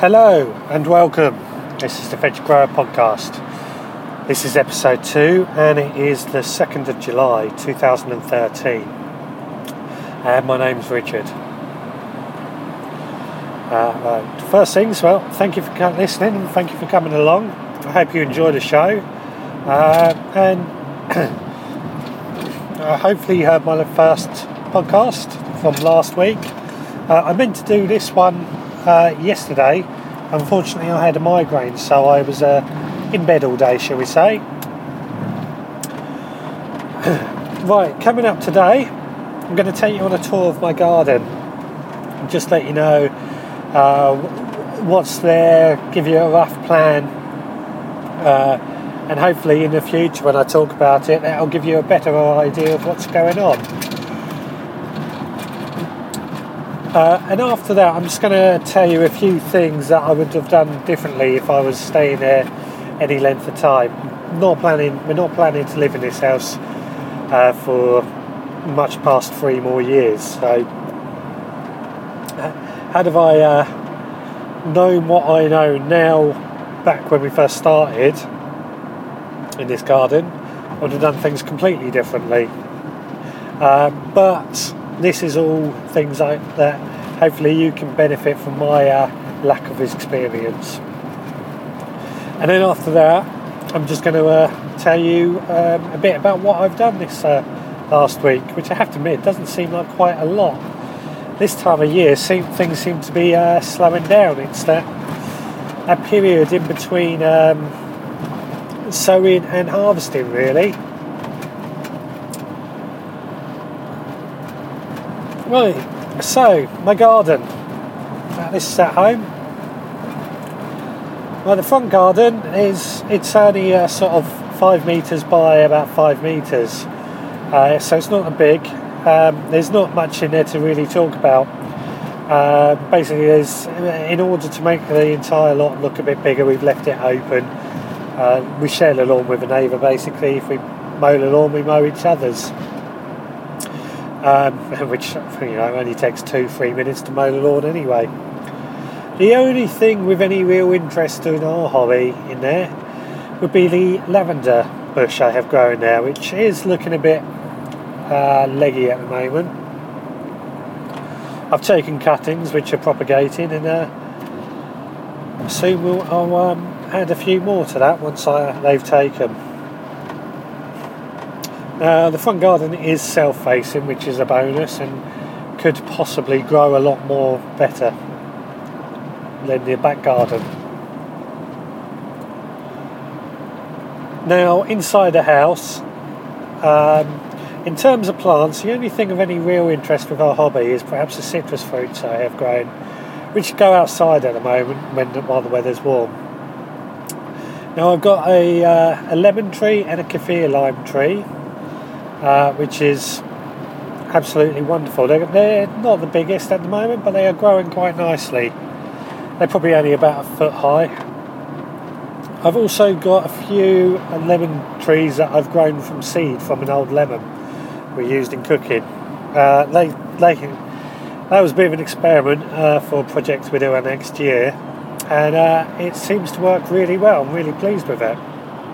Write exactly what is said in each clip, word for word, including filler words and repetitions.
Hello and welcome. This is the Veg Grower Podcast. This is episode two and it is the second of July two thousand thirteen. And my name's Richard. Uh, right. First things, well, thank you for listening and thank you for coming along. I hope you enjoy the show. Uh, and uh, hopefully you heard my first podcast from last week. Uh, I meant to do this one Uh, yesterday. Unfortunately I had a migraine, so I was uh, in bed all day, shall we say. Right, coming up today I'm going to take you on a tour of my garden and just let you know uh, what's there, give you a rough plan, uh, and hopefully in the future when I talk about it that'll give you a better idea of what's going on. Uh, and after that, I'm just going to tell you a few things that I would have done differently if I was staying there any length of time. Not planning, we're not planning to live in this house uh, for much past three more years. So, uh, had have I uh, known what I know now, back when we first started in this garden, I would have done things completely differently. Uh, but this is all things like that. Hopefully you can benefit from my uh, lack of experience. And then after that, I'm just going to uh, tell you um, a bit about what I've done this uh, last week, which I have to admit doesn't seem like quite a lot. This time of year, seem, things seem to be uh, slowing down. It's that, that period in between um, sowing and harvesting, really. Right, so my garden. Uh, this is at home. Well, the front garden is it's only uh, sort of five metres by about five metres, uh, so it's not a big. Um, there's not much in there to really talk about. Uh, basically, there's in order to make the entire lot look a bit bigger, we've left it open. Uh, we share the lawn with a neighbour. Basically, if we mow the lawn, we mow each other's. Um, which you know only takes two, three minutes to mow the lawn anyway. The only thing with any real interest in our hobby in there would be the lavender bush I have growing there, which is looking a bit uh, leggy at the moment. I've taken cuttings which are propagating, and uh, soon we'll, I'll um, add a few more to that once I, they've taken. Uh, the front garden is self-facing, which is a bonus and could possibly grow a lot more better than the back garden. Now, inside the house, um, in terms of plants, the only thing of any real interest with our hobby is perhaps the citrus fruits I have grown, which go outside at the moment when while the weather's warm. Now, I've got a, uh, a lemon tree and a kaffir lime tree. Uh, which is absolutely wonderful. They're, they're not the biggest at the moment, but they are growing quite nicely. They're probably only about a foot high. I've also got a few lemon trees that I've grown from seed from an old lemon we used in cooking. Uh, they, they, that was a bit of an experiment uh, for projects we do next year, and uh, it seems to work really well. I'm really pleased with it.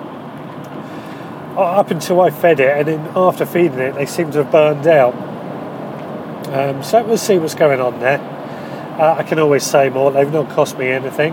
Up until I fed it, and then after feeding it they seem to have burned out, um, so we'll see what's going on there. uh, I can always say more, they've not cost me anything.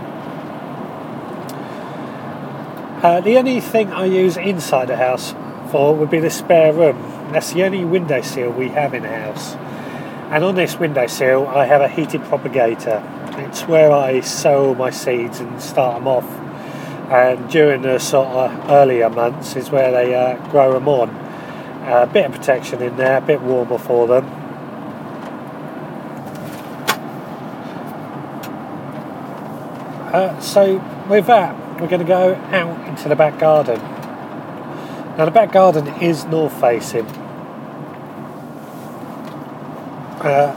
Uh, the only thing I use inside the house for would be the spare room. That's the only windowsill we have in the house, and on this windowsill I have a heated propagator. It's where I sow all my seeds and start them off, and during the sort of earlier months is where they uh, grow them on. Uh, a bit of protection in there, a bit warmer for them. Uh, so with that, we're going to go out into the back garden. Now the back garden is north facing. Uh,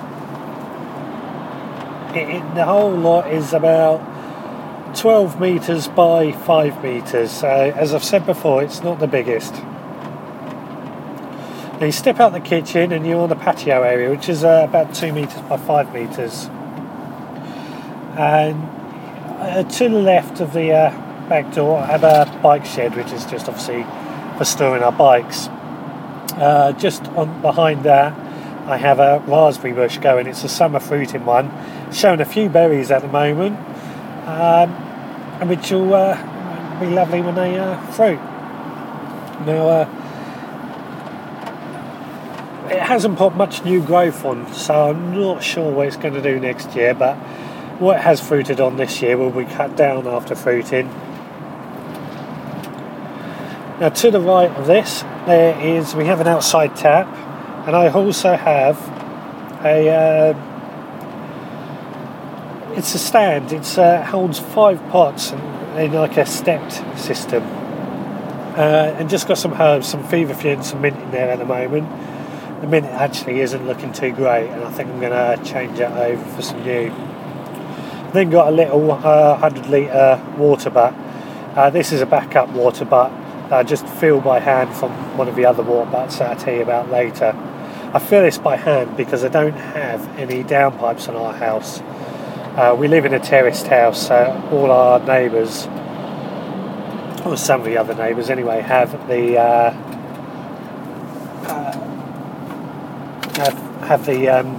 it, it, the whole lot is about twelve metres by five metres. Uh, as I've said before, it's not the biggest. Now you step out the kitchen and you're on the patio area, which is uh, about two metres by five metres. And uh, to the left of the uh, back door, I have a bike shed, which is just obviously for storing our bikes. Uh, just on behind that, I have a raspberry bush going. It's a summer fruiting one, showing a few berries at the moment, um, and which will uh, be lovely when they uh, fruit. Now, uh, it hasn't put much new growth on, so I'm not sure what it's going to do next year, but what it has fruited on this year will be cut down after fruiting. Now, to the right of this, there is, we have an outside tap, and I also have a, uh, it's a stand. It uh, holds five pots in, in like a stepped system. Uh, and just got some herbs, some feverfew and some mint in there at the moment. The mint actually isn't looking too great, and I think I'm going to change that over for some new. Then got a little uh, one hundred litre water butt. Uh, this is a backup water butt that I just fill by hand from one of the other water butts that I'll tell you about later. I fill this by hand because I don't have any downpipes on our house. Uh, we live in a terraced house, so all our neighbours, or some of the other neighbours anyway, have the uh, uh, have, have the um,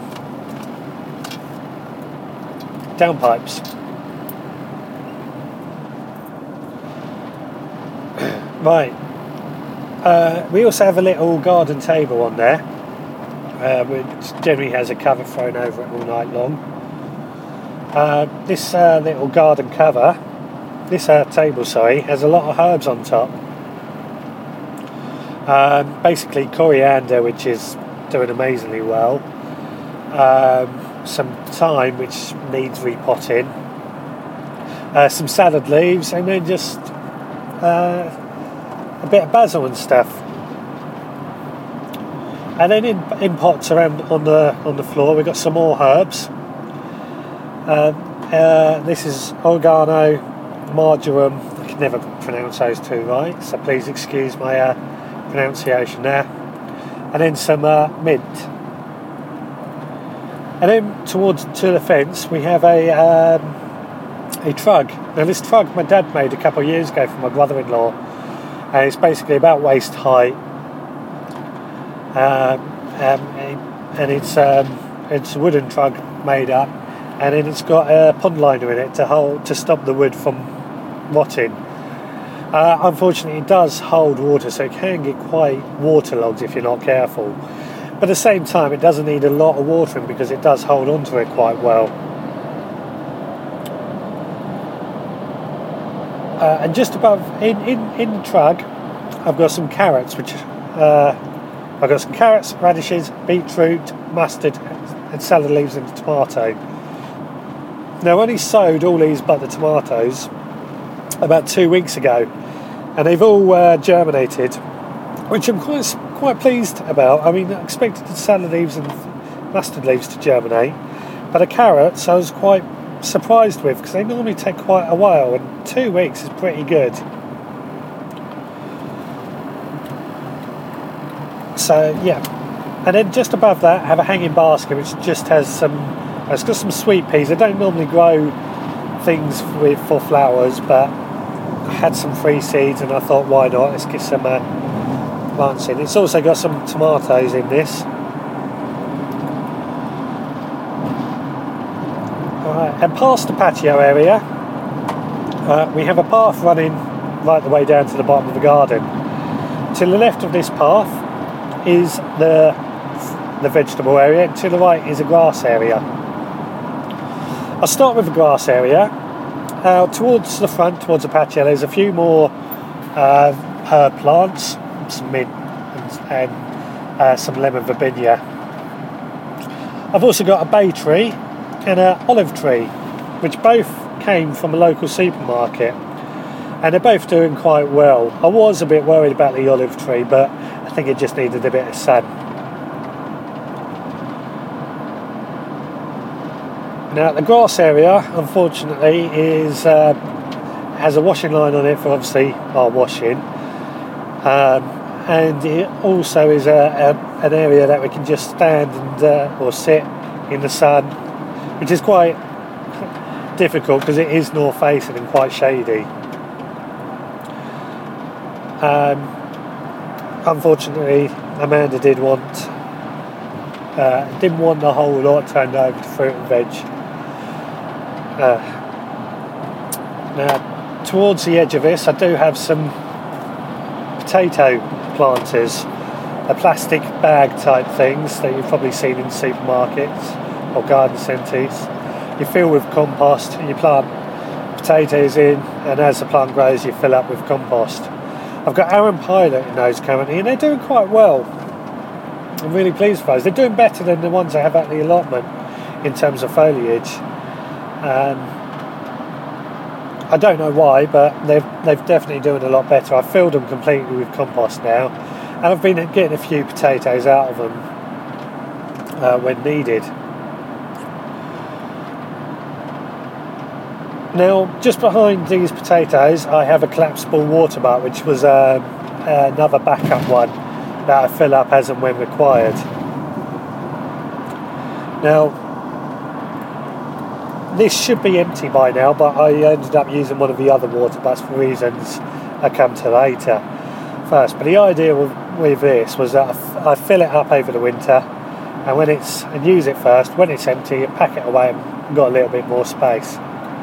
downpipes. Right. Uh, we also have a little garden table on there, uh, which generally has a cover thrown over it all night long. Uh, this uh, little garden cover, this uh, table, sorry, has a lot of herbs on top. Um, basically coriander, which is doing amazingly well. Um, some thyme, which needs repotting. Uh, some salad leaves, and then just uh, a bit of basil and stuff. And then in, in pots around on the on the floor, we've got some more herbs. Um, uh, this is oregano, marjoram. I can never pronounce those two right, so please excuse my uh, pronunciation there. And then some uh, mint. And then towards to the fence, we have a um, a trug. Now this trug my dad made a couple of years ago for my brother-in-law, and it's basically about waist height. Um, um, and it's um, it's a wooden trug made up. And then it's got a pond liner in it to hold to stop the wood from rotting. Uh, unfortunately, it does hold water, so it can get quite waterlogged if you're not careful. But at the same time, it doesn't need a lot of watering because it does hold onto it quite well. Uh, and just above, in, in, in the trug, I've got some carrots, which uh, I've got some carrots, radishes, beetroot, mustard, and salad leaves and tomato. Now, I only sowed all these but the tomatoes about two weeks ago, and they've all uh, germinated, which I'm quite quite pleased about. I mean, I expected the salad leaves and mustard leaves to germinate, but the carrots I was quite surprised with because they normally take quite a while, and two weeks is pretty good. So yeah, and then just above that, I have a hanging basket which just has some. It's got some sweet peas. I don't normally grow things with for flowers, but I had some free seeds and I thought, why not? Let's get some uh, plants in. It's also got some tomatoes in this. Alright, and past the patio area, uh, we have a path running right the way down to the bottom of the garden. To the left of this path is the the vegetable area. To the right is a grass area. I'll start with the grass area. Uh, towards the front, towards the patio, there's a few more uh, herb plants, some mint and, and uh, some lemon verbena. I've also got a bay tree and an olive tree, which both came from a local supermarket, and they're both doing quite well. I was a bit worried about the olive tree, but I think it just needed a bit of sun. Now the grass area, unfortunately, is uh, has a washing line on it for obviously our washing, um, and it also is a, a, an area that we can just stand and uh, or sit in the sun, which is quite difficult because it is north facing and quite shady. Um, unfortunately, Amanda did want uh, didn't want the whole lot turned over to fruit and veg. Uh, now, towards the edge of this, I do have some potato planters, the plastic bag type things that you've probably seen in supermarkets or garden centres. You fill with compost and you plant potatoes in, and as the plant grows you fill up with compost. I've got Aaron Pilot in those currently and they're doing quite well. I'm really pleased with those. They're doing better than the ones I have at the allotment in terms of foliage. Um, I don't know why, but they've, they've definitely doing a lot better. I've filled them completely with compost now and I've been getting a few potatoes out of them uh, when needed. Now, just behind these potatoes, I have a collapsible water butt, which was um, another backup one that I fill up as and when required. Now, this should be empty by now, but I ended up using one of the other water butts for reasons I come to later first. But the idea with, with this was that I, f- I fill it up over the winter, and when it's and use it first. When it's empty, you pack it away and got a little bit more space.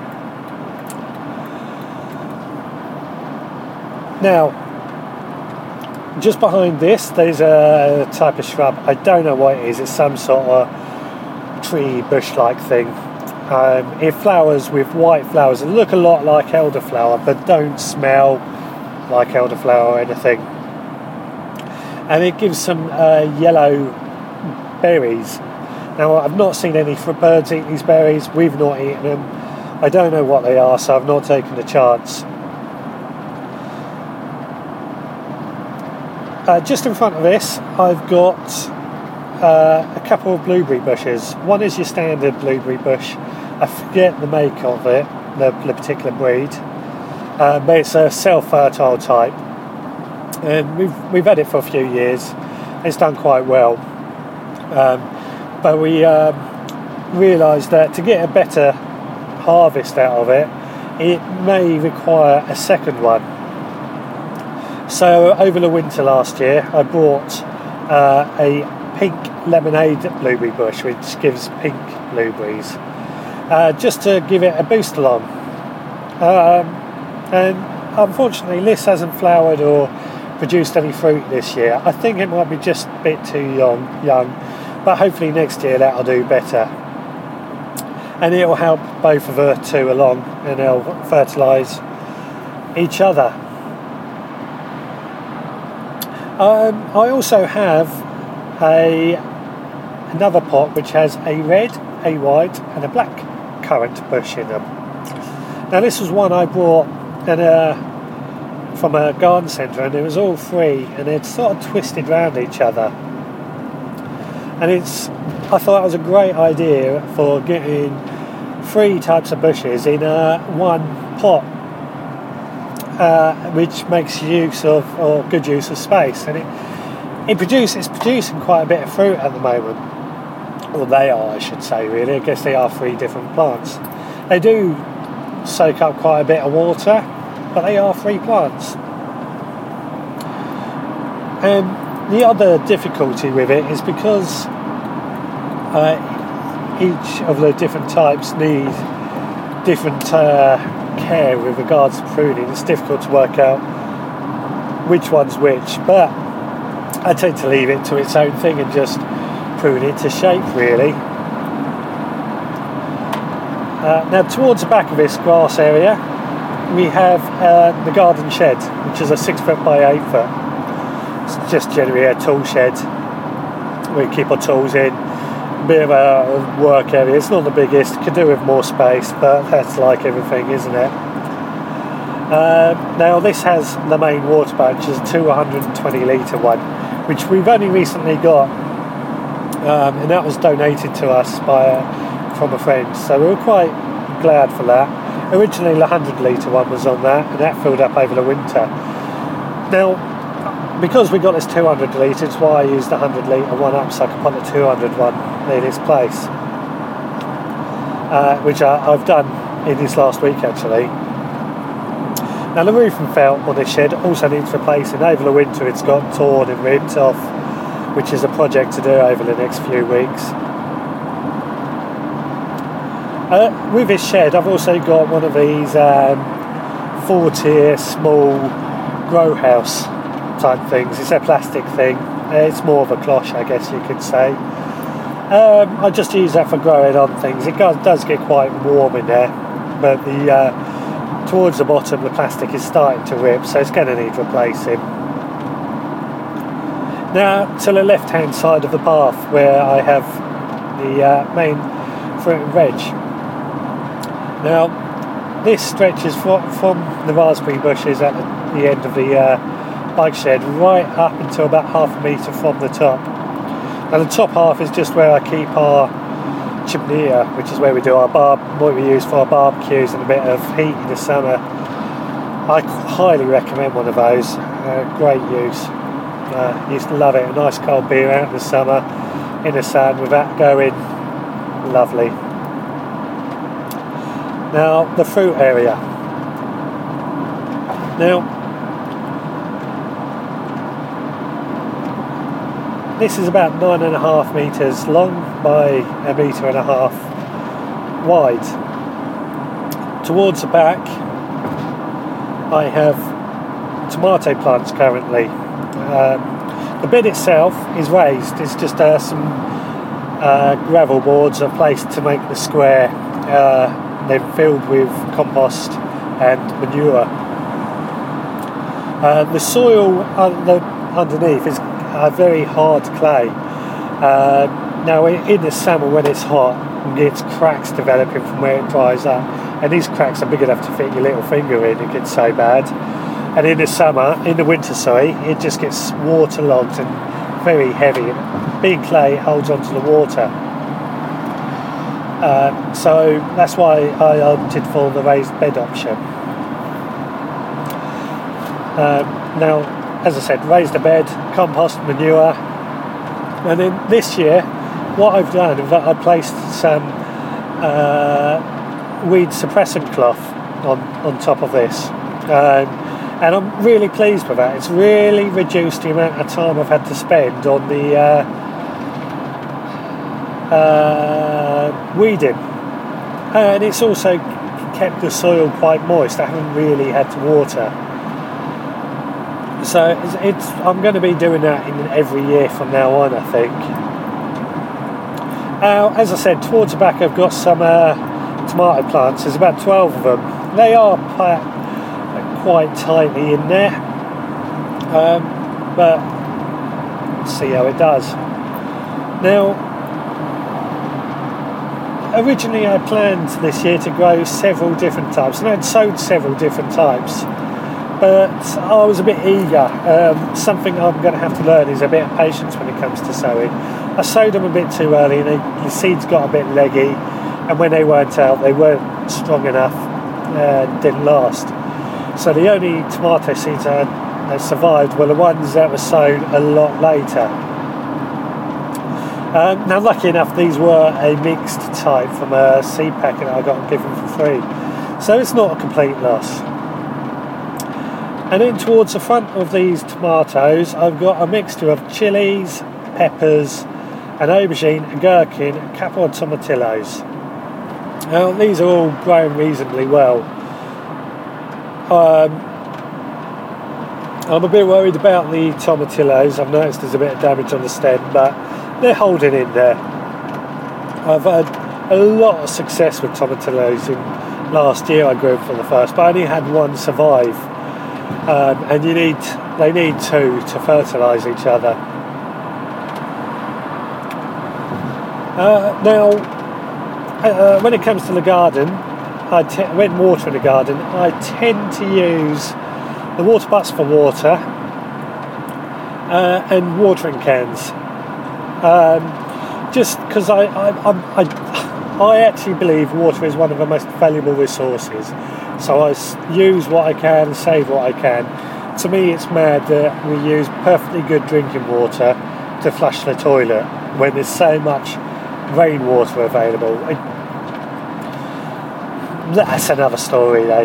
Now, just behind this, there's a type of shrub. I don't know what it is. It's some sort of tree bush-like thing. Um, it flowers with white flowers that look a lot like elderflower, but don't smell like elderflower or anything. And it gives some uh, yellow berries. Now, I've not seen any for birds eat these berries. We've not eaten them. I don't know what they are, so I've not taken the chance. Uh, just in front of this, I've got uh, a couple of blueberry bushes. One is your standard blueberry bush. I forget the make of it, the, the particular breed, uh, but it's a self-fertile type. And we've we've had it for a few years. It's done quite well, um, but we um, realised that to get a better harvest out of it, it may require a second one. So over the winter last year, I bought uh, a pink lemonade blueberry bush, which gives pink blueberries, uh, just to give it a boost along. Um, and unfortunately, this hasn't flowered or produced any fruit this year. I think it might be just a bit too young, young, but hopefully next year that'll do better. And it'll help both of the two along, and they'll fertilise each other. Um, I also have a another pot which has a red, a white and a black currant bush in them. Now this was one I bought in a, from a garden centre, and it was all three and it's sort of twisted round each other. And it's I thought it was a great idea for getting three types of bushes in a one pot. Uh, which makes use of, or good use of space, and it it produces it's producing quite a bit of fruit at the moment. Well, they are, I should say, really. I guess they are three different plants. They do soak up quite a bit of water, but they are three plants. And the other difficulty with it is because uh, each of the different types need different uh, care with regards to pruning. It's difficult to work out which one's which, but I tend to leave it to its own thing and just prune it to shape, really. Uh, now towards the back of this grass area we have uh, the garden shed, which is a six foot by eight foot. It's just generally a tool shed. We keep our tools in. Bit of a work area. It's not the biggest, could do with more space, but that's like everything, isn't it? Uh, now this has the main water butt, which is a two hundred twenty litre one, which we've only recently got, um, and that was donated to us by a, from a friend, so we were quite glad for that. Originally the one hundred litre one was on that, and that filled up over the winter. Now because we got this two hundred litre, it's why I used the one hundred litre one up, so I could put the two hundred one in its place, uh, which I, I've done in this last week actually. Now the roof and felt on this shed also needs replacing. Over the winter it's got torn and ripped off, which is a project to do over the next few weeks. Uh, with this shed I've also got one of these um, four tier small grow house type things. It's a plastic thing, it's more of a cloche I guess you could say. um, I just use that for growing on things. It does, does get quite warm in there, but the uh, towards the bottom the plastic is starting to rip, so it's going to need replacing. Now to the left hand side of the path where I have the uh, main fruit and veg. Now this stretches from, from the raspberry bushes at the end of the uh, bike shed right up until about half a metre from the top. Now the top half is just where I keep our chimney, which is where we do our barb, what we use for our barbecues and a bit of heat in the summer. I highly recommend one of those. Uh, great use. Uh, used to love it. A nice cold beer out in the summer in the sun with that going. Lovely. Now the fruit area. Now this is about nine and a half metres long by a metre and a half wide. Towards the back I have tomato plants currently. Um, the bed itself is raised, it's just uh, some uh, gravel boards are placed to make the square. Uh, they're filled with compost and manure. Uh, the soil under, underneath is a very hard clay. Uh, now in the summer when it's hot, it's cracks developing from where it dries up, and these cracks are big enough to fit your little finger in. It gets so bad. And in the summer, in the winter sorry, it just gets waterlogged and very heavy. Being clay, it holds onto the water. Uh, so that's why I opted for the raised bed option. Uh, now as I said, raised a bed, compost, manure, and then this year what I've done is that I placed some uh, weed suppressant cloth on, on top of this, um, and I'm really pleased with that. It's really reduced the amount of time I've had to spend on the uh, uh, weeding, and it's also kept the soil quite moist. I haven't really had to water. So it's, it's, I'm going to be doing that in every year from now on, I think. Now, as I said, towards the back I've got some uh, tomato plants. There's about twelve of them. They are quite, quite tiny in there, um, but let's see how it does. Now, originally I planned this year to grow several different types, and I'd sowed several different types. But I was a bit eager. Um, something I'm going to have to learn is a bit of patience when it comes to sowing. I sowed them a bit too early and they, the seeds got a bit leggy, and when they weren't out they weren't strong enough and didn't last. So the only tomato seeds that, that survived were the ones that were sown a lot later. Um, now lucky enough these were a mixed type from a seed packet that I got given for free. So it's not a complete loss. And then towards the front of these tomatoes, I've got a mixture of chilies, peppers, an aubergine, a gherkin, a couple of tomatillos. Now these are all growing reasonably well. Um, I'm a bit worried about the tomatillos. I've noticed there's a bit of damage on the stem, but they're holding in there. I've had a lot of success with tomatillos. In last year I grew them for the first, but I only had one survive. Um, and you need, they need two to fertilise each other. Uh, now, uh, when it comes to the garden, I te- when watering the garden, I tend to use the water butts for water uh, and watering cans. Um, just because I, I, I, I, I actually believe water is one of the most valuable resources. So I use what I can, save what I can. To me it's mad that we use perfectly good drinking water to flush the toilet when there's so much rainwater available. It, that's another story though.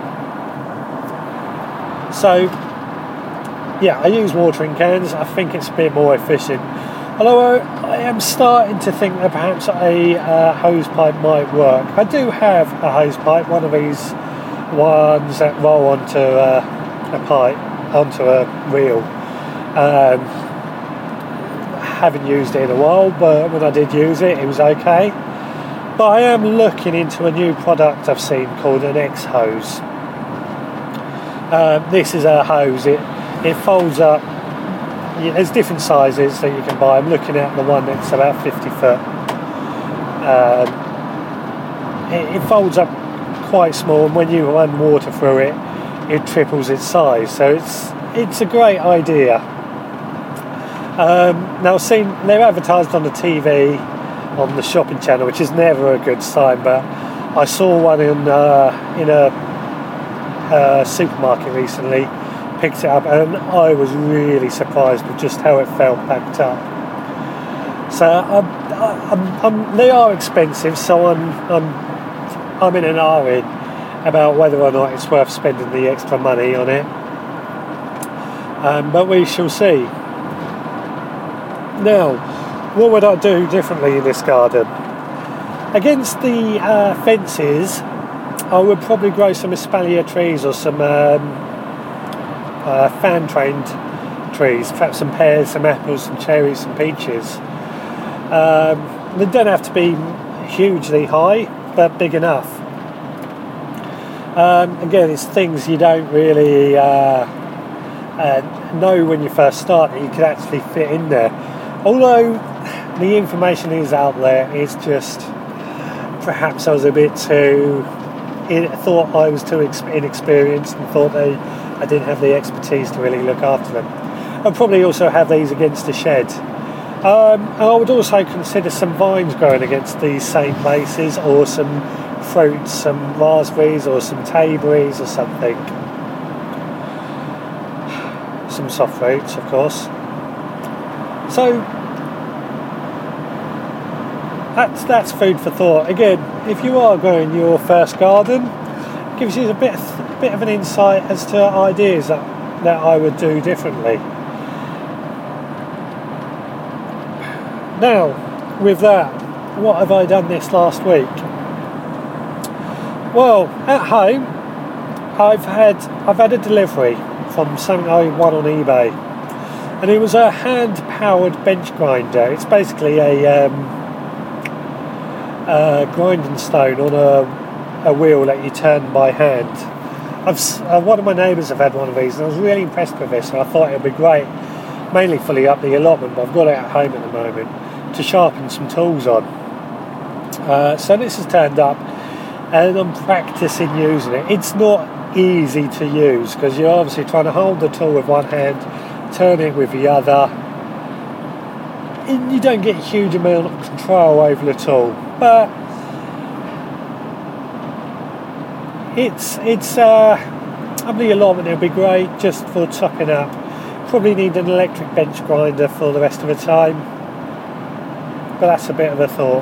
So yeah, I use watering cans. I think it's a bit more efficient. Although I am starting to think that perhaps a uh, hose pipe might work. I do have a hose pipe, one of these ones that roll onto uh, a pipe, onto a reel. Um, haven't used it in a while, but when I did use it, it was okay. But I am looking into a new product I've seen called an X-hose. Um, this is a hose. It it folds up. Yeah, there's different sizes that you can buy. I'm looking at the one that's about fifty foot. Um, it, it folds up quite small, and when you run water through it, it triples its size. So it's it's a great idea. Um, now, I've seen they're advertised on the T V, on the shopping channel, which is never a good sign. But I saw one in uh, in a uh, supermarket recently. Picked it up, and I was really surprised with just how it felt packed up. So I'm, I'm, I'm, they are expensive, so I'm, I'm, I'm in an hurry about whether or not it's worth spending the extra money on it. Um, but we shall see. Now, what would I do differently in this garden? Against the uh, fences, I would probably grow some espalier trees or some um, Uh, fan-trained trees, perhaps some pears, some apples, some cherries, some peaches. Um, they don't have to be hugely high, but big enough. Um, again, it's things you don't really uh, uh, know when you first start that you could actually fit in there. Although the information is out there, it's just perhaps I was a bit too. I thought I was too inexperienced and thought they. I didn't have the expertise to really look after them. I'd probably also have these against the shed. Um, and I would also consider some vines growing against these same places, or some fruits, some raspberries or some tayberries or something. Some soft fruits, of course. So that's, that's food for thought. Again, if you are growing your first garden, it gives you a bit of bit of an insight as to ideas that, that I would do differently. Now, with that, what have I done this last week? Well, at home, I've had I've had a delivery from something I won on eBay, and it was a hand-powered bench grinder. It's basically a, um, a grinding stone on a, a wheel that you turn by hand. I've, uh, one of my neighbours have had one of these, and I was really impressed with this, and I thought it would be great, mainly for the up the allotment, but I've got it at home at the moment, to sharpen some tools on. Uh, so this has turned up, and I'm practising using it. It's not easy to use, because you're obviously trying to hold the tool with one hand, turn it with the other, and you don't get a huge amount of control over the tool, but It's, it's uh, up the allotment, it'll be great just for topping up. Probably need an electric bench grinder for the rest of the time, but that's a bit of a thought.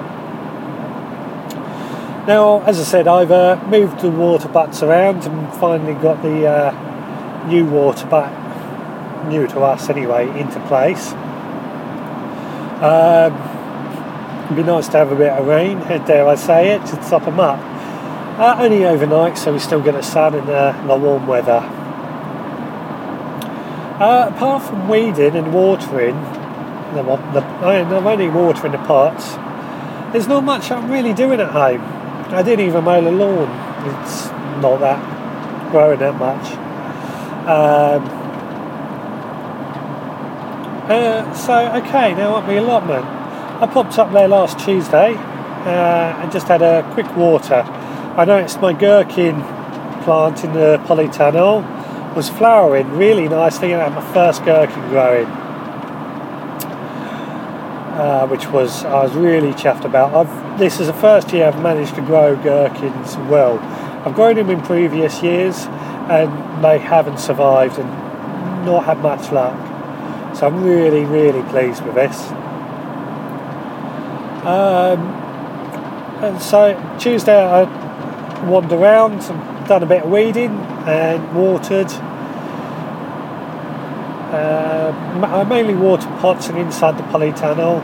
Now, as I said, I've uh, moved the water butts around and finally got the uh, new water butt, new to us anyway, into place. Um, it'd be nice to have a bit of rain, dare I say it, to top them up. Uh, only overnight, so we still get the sun and uh, the warm weather. Uh, apart from weeding and watering, the, the, I'm only watering the pots, there's not much I'm really doing at home. I didn't even mow the lawn. It's not that growing that much. Um, uh, so, okay, now up the allotment. I popped up there last Tuesday uh, and just had a quick water. I noticed my gherkin plant in the polytunnel was flowering really nicely, and I had my first gherkin growing, uh, which was I was really chuffed about. I've, this is the first year I've managed to grow gherkins well. I've grown them in previous years, and they haven't survived and not had much luck. So I'm really, really pleased with this. Um, and so Tuesday I wandered around and done a bit of weeding and watered. Uh, I mainly water pots and inside the polytunnel.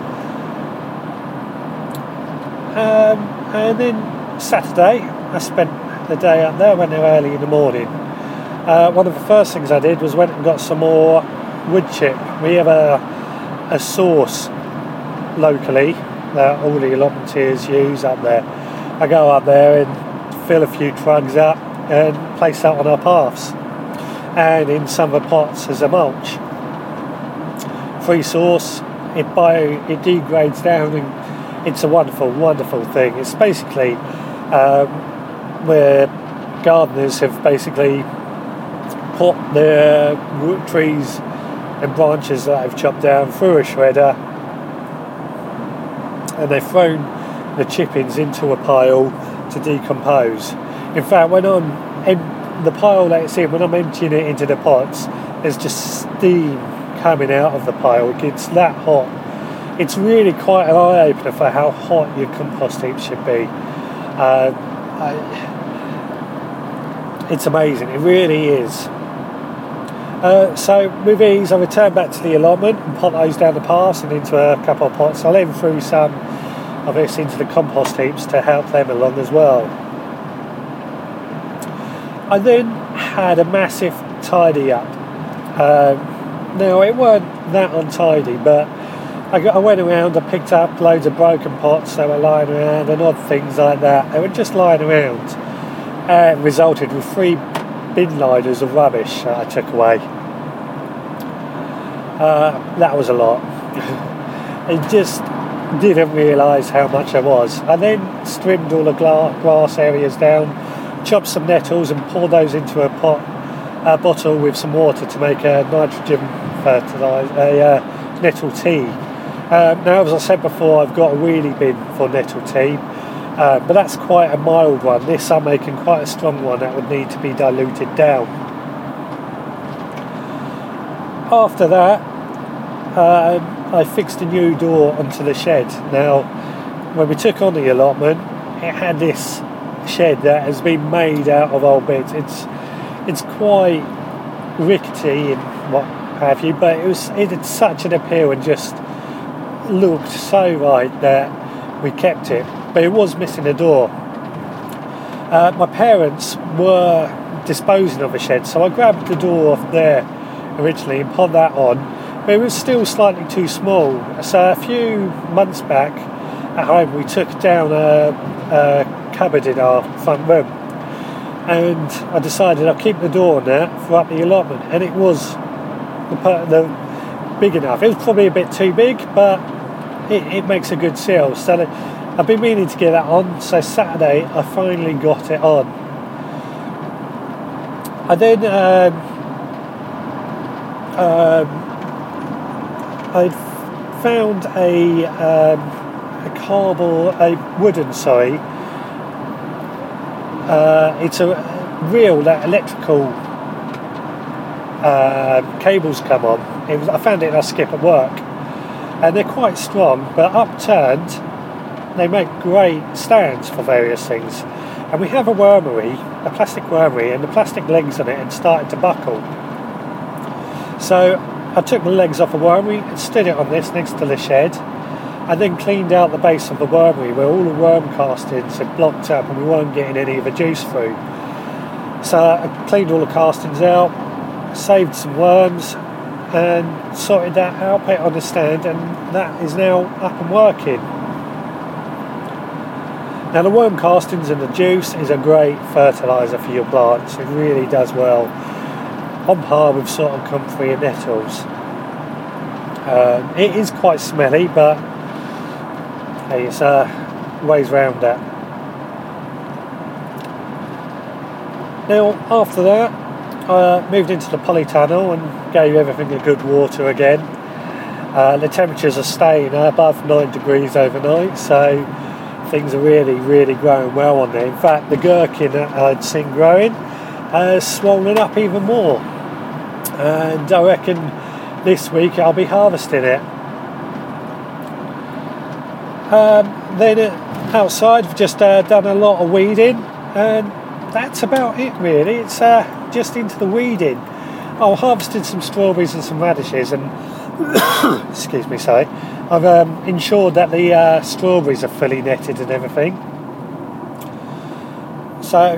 Um, and then Saturday, I spent the day up there. I went there early in the morning. Uh, one of the first things I did was went and got some more wood chip. We have a, a source locally that all the allotmenteers use up there. I go up there and fill a few trugs up and place that on our paths, and in some of the pots as a mulch. Free source, it bio, it degrades down, and it's a wonderful, wonderful thing. It's basically um, where gardeners have basically put their root trees and branches that they've chopped down through a shredder, and they've thrown the chippings into a pile to decompose. In fact, when I'm in the pile that it's in, when I'm emptying it into the pots, there's just steam coming out of the pile. It gets that hot. It's really quite an eye-opener for how hot your compost heap should be. Uh, I, it's amazing, it really is. Uh, so with these, I returned back to the allotment and put those down the paths and into a couple of pots. I then threw some of this into the compost heaps to help them along as well. I then had a massive tidy up. Um, now it weren't that untidy, but I, got, I went around, I picked up loads of broken pots that were lying around and odd things like that. They were just lying around, and resulted with three bin loaders of rubbish that I took away. Uh, that was a lot. I just didn't realise how much I was. I then trimmed all the gla- grass areas down, chopped some nettles and poured those into a pot, a bottle with some water to make a nitrogen fertiliser, a uh, nettle tea. Um, now, as I said before, I've got a wheelie bin for nettle tea, uh, but that's quite a mild one. This I'm making quite a strong one that would need to be diluted down. After that, um, I fixed a new door onto the shed. Now, when we took on the allotment, it had this shed that has been made out of old beds. It's it's quite rickety and what have you, but it was it had such an appeal and just looked so right that we kept it. But it was missing a door. Uh, my parents were disposing of a shed, so I grabbed the door off there originally and put that on. But it was still slightly too small. So a few months back at home, we took down a, a cupboard in our front room, and I decided I'll keep the door on there for up the allotment, and it was the, the big enough. It was probably a bit too big, but it, it makes a good seal. So that, I've been meaning to get that on. So Saturday, I finally got it on. I then um, um, I found a um, a cardboard, a wooden, sorry. Uh, it's a reel that electrical uh, cables come on. It was, I found it in a skip at work, and they're quite strong, but upturned, they make great stands for various things. And we have a wormery, a plastic wormery, and the plastic legs on it had started to buckle. So I took the legs off a wormery and stood it on this next to the shed, and then cleaned out the base of the wormery where all the worm castings had blocked up and we weren't getting any of the juice through. So I cleaned all the castings out, saved some worms, and sorted that out, put it on the stand, and that is now up and working. Now the worm castings and the juice is a great fertiliser for your plants. It really does well, on par with sort of comfrey and nettles. Um, it is quite smelly, but hey, it's uh, ways round that. Now after that, I uh, moved into the polytunnel and gave everything a good water again. Uh, the temperatures are staying above nine degrees overnight, so things are really, really growing well on there. In fact, the gherkin that I'd seen growing has swollen up even more, and I reckon this week I'll be harvesting it. Um, then uh, outside, I've just uh, done a lot of weeding. And that's about it really. It's uh, just into the weeding. I harvested some strawberries and some radishes, and excuse me, sorry. I've um, ensured that the uh, strawberries are fully netted and everything. So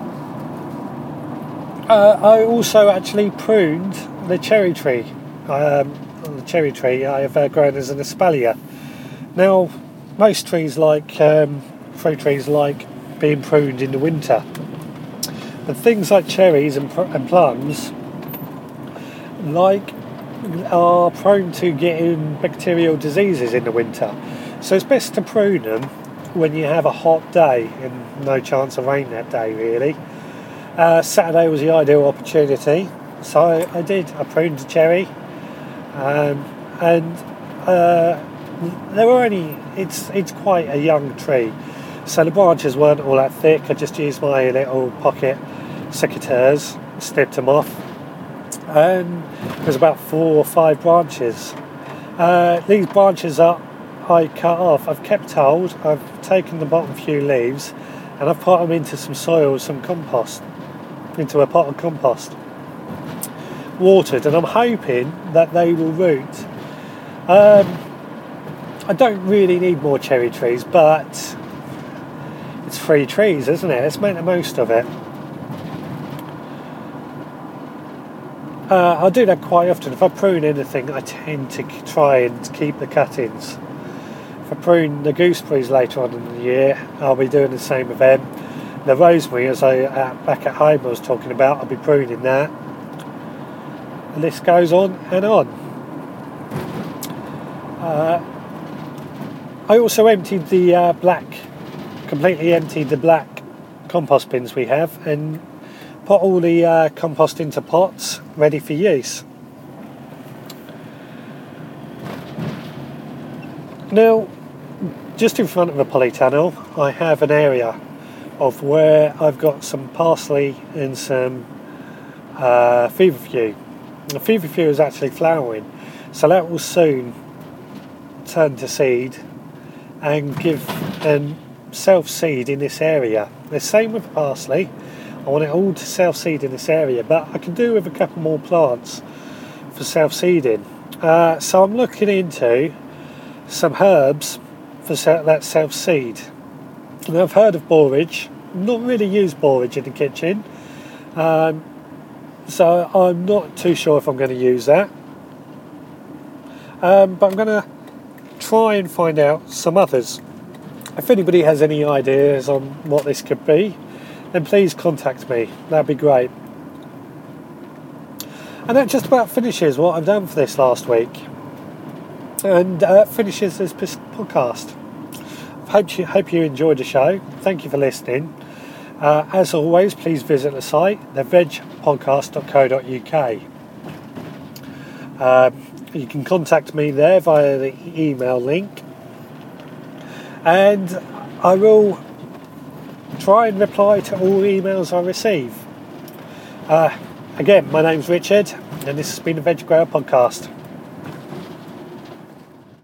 uh, I also actually pruned the cherry tree. Um, the cherry tree I have uh, grown as an espalier. Now, most trees like um, fruit trees like being pruned in the winter, but things like cherries and, pr- and plums like are prone to getting bacterial diseases in the winter. So it's best to prune them when you have a hot day and no chance of rain that day really. Uh, Saturday was the ideal opportunity, so I, I did. I pruned the cherry, um, and uh, they were only. It's it's quite a young tree, so the branches weren't all that thick. I just used my little pocket secateurs, snipped them off, and there's about four or five branches. Uh, these branches are I cut off. I've kept hold. I've taken the bottom few leaves, and I've put them into some soil, some compost. into a pot of compost, watered, and I'm hoping that they will root. Um, I don't really need more cherry trees, but it's free trees, isn't it? Let's make the most of it. Uh, I do that quite often. If I prune anything, I tend to try and keep the cuttings. If I prune the gooseberries later on in the year, I'll be doing the same with them. The rosemary, as I uh, back at home I was talking about, I'll be pruning that. The list goes on and on. Uh, I also emptied the uh, black, completely emptied the black compost bins we have, and put all the uh, compost into pots ready for use. Now, just in front of the polytunnel, I have an area of where I've got some parsley and some uh, feverfew. The feverfew is actually flowering, so that will soon turn to seed and give and self-seed in this area. The same with parsley. I want it all to self-seed in this area, but I can do with a couple more plants for self-seeding. Uh, so I'm looking into some herbs for that self-seed. Now, I've heard of borage, not really used borage in the kitchen, um, so I'm not too sure if I'm going to use that, um, but I'm going to try and find out some others. If anybody has any ideas on what this could be, then please contact me, that'd be great. And that just about finishes what I've done for this last week, and uh, finishes this podcast. Hope you, hope you enjoyed the show. Thank you for listening. Uh, as always, please visit the site, the veg podcast dot co dot uk. Uh, you can contact me there via the email link, and I will try and reply to all emails I receive. Uh, again, my name's Richard, and this has been the Veg Grower Podcast.